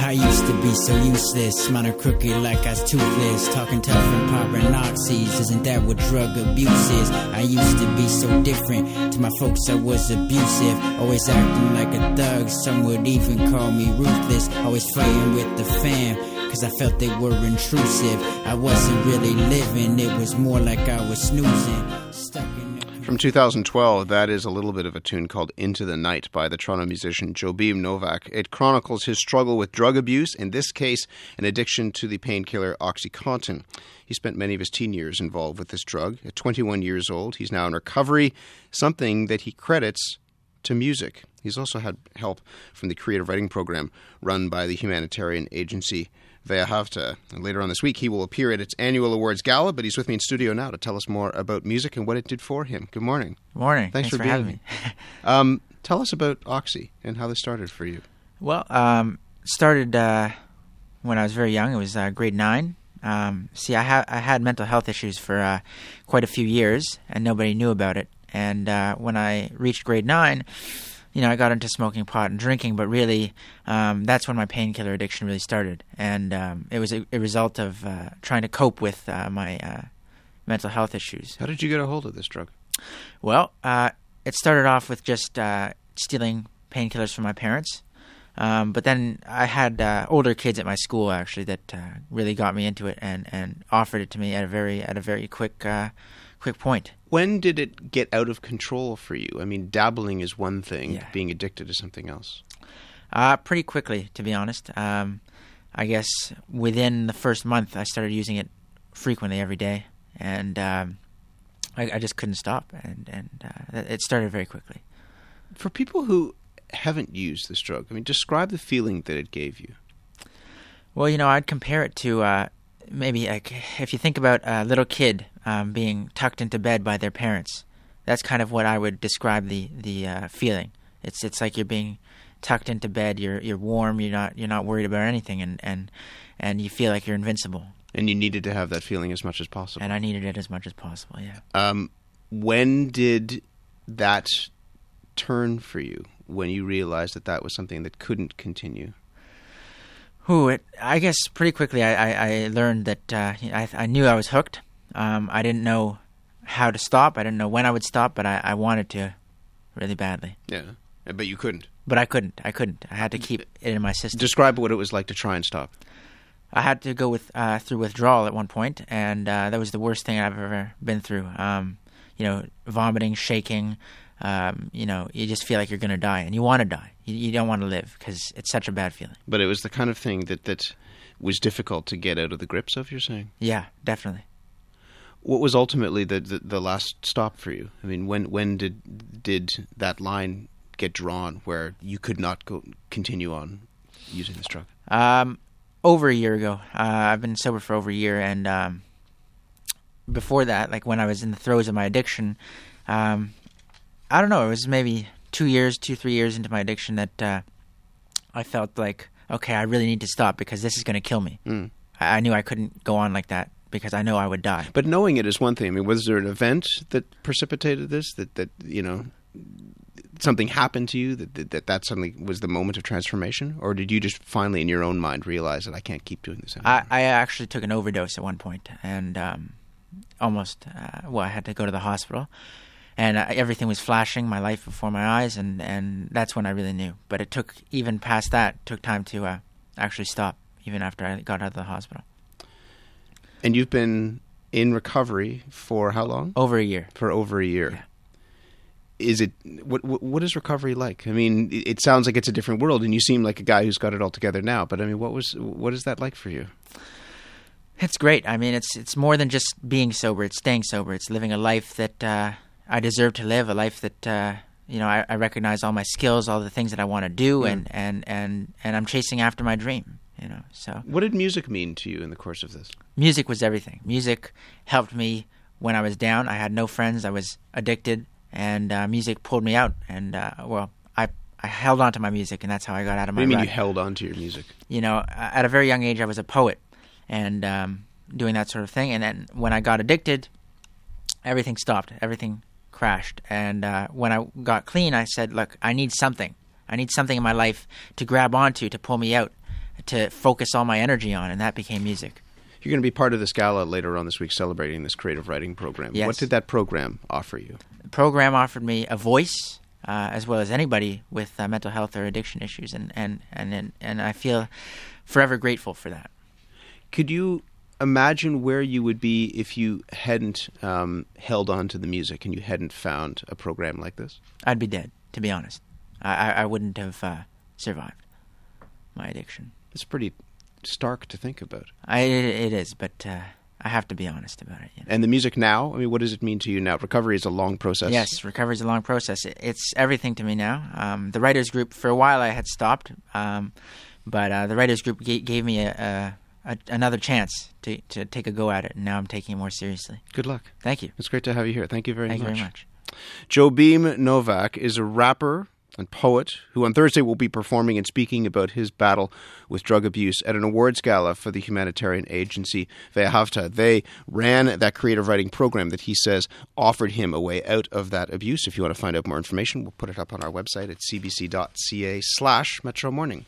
I used to be so useless, smiling crooked like I was toothless, talking tough and popping oxys. Isn't that what drug abuse is? I used to be so different. To my folks I was abusive, always acting like a thug. Some would even call me ruthless, always fighting with the fam, cause I felt they were intrusive. I wasn't really living, it was more like I was snoozing. Stuck in the... From 2012, that is a little bit of a tune called Into the Night by the Toronto musician Jobim Novak. It chronicles his struggle with drug abuse, in this case, an addiction to the painkiller OxyContin. He spent many of his teen years involved with this drug. At 21 years old, he's now in recovery, something that he credits to music. He's also had help from the creative writing program run by the humanitarian agency Ve'ahavta. And later on this week, he will appear at its annual awards gala, but he's with me in studio now to tell us more about music and what it did for him. Good morning. Good morning. Thanks for having me. Tell us about Oxy and how this started for you. Well, started when I was very young. It was grade 9. See, I had mental health issues for quite a few years, and nobody knew about it. And when I reached grade 9, I got into smoking pot and drinking, but really that's when my painkiller addiction really started. And it was a result of trying to cope with my mental health issues. How did you get a hold of this drug? Well, it started off with just stealing painkillers from my parents. But then I had older kids at my school, actually, that really got me into it and offered it to me at a very quick point. When did it get out of control for you? I mean, dabbling is one thing, being addicted is something else. Pretty quickly, to be honest. I guess within the first month, I started using it frequently every day, and I just couldn't stop, and it started very quickly. For people who haven't used this drug, I mean, describe the feeling that it gave you. Well, I'd compare it to maybe if you think about a little kid being tucked into bed by their parents. That's kind of what I would describe the feeling. It's like you're being tucked into bed. You're warm. You're not worried about anything, and you feel like you're invincible. And you needed to have that feeling as much as possible. And I needed it as much as possible. Yeah. When did that turn for you? When you realized that was something that couldn't continue? I guess pretty quickly I learned that I knew I was hooked. I didn't know how to stop. I didn't know when I would stop, but I wanted to really badly. Yeah, but you couldn't. But I couldn't. I had to keep it in my system. Describe what it was like to try and stop. I had to go through withdrawal at one point, and that was the worst thing I've ever been through. Vomiting, shaking. You just feel like you're going to die, and you want to die. You don't want to live because it's such a bad feeling. But it was the kind of thing that was difficult to get out of the grips of, you're saying? Yeah, definitely. What was ultimately the last stop for you? I mean, when did that line get drawn where you could not continue on using this drug? Over a year ago. I've been sober for over a year, and before that, like when I was in the throes of my addiction, I don't know, it was maybe 3 years into my addiction that I felt like, okay, I really need to stop because this is going to kill me. I knew I couldn't go on like that because I know I would die. But knowing it is one thing. I mean, was there an event that precipitated this, that something happened to you, that suddenly was the moment of transformation? Or did you just finally in your own mind realize that I can't keep doing this anymore? I actually took an overdose at one point and almost, I had to go to the hospital. And everything was flashing, my life before my eyes, and that's when I really knew. But it took, even past that, took time to actually stop, even after I got out of the hospital. And you've been in recovery for how long? Over a year. For over a year. Yeah. Is it what is recovery like? I mean, it sounds like it's a different world, and you seem like a guy who's got it all together now. But I mean, what is that like for you? It's great. I mean, it's more than just being sober. It's staying sober. It's living a life that I deserve to live. A life that I recognize all my skills, all the things that I want to do, and I'm chasing after my dream. So what did music mean to you in the course of this? Music was everything. Music helped me when I was down. I had no friends. I was addicted. And music pulled me out, and I held on to my music, and that's how I got out of my rut. What do you mean you held on to your music? At a very young age, I was a poet, and doing that sort of thing. And then when I got addicted, everything stopped. Everything crashed. And when I got clean, I said, look, I need something. I need something in my life to grab onto to pull me out, to focus all my energy on, and that became music. You're going to be part of this gala later on this week celebrating this creative writing program. Yes. What did that program offer you? The program offered me a voice, as well as anybody with mental health or addiction issues, and I feel forever grateful for that. Could you imagine where you would be if you hadn't held on to the music and you hadn't found a program like this? I'd be dead, to be honest. I wouldn't have survived my addiction. It's pretty stark to think about. It is, but I have to be honest about it. You know? And the music now, I mean, what does it mean to you now? Recovery is a long process. Yes, recovery is a long process. It's everything to me now. The writers group, for a while I had stopped, but the writers group gave me another chance to take a go at it, and now I'm taking it more seriously. Good luck. Thank you. It's great to have you here. Thank you very much. Thank you very much. Jobim Novak is a rapper and poet who on Thursday will be performing and speaking about his battle with drug abuse at an awards gala for the humanitarian agency Ve'ahavta. They ran that creative writing program that he says offered him a way out of that abuse. If you want to find out more information, we'll put it up on our website at cbc.ca/Metro Morning.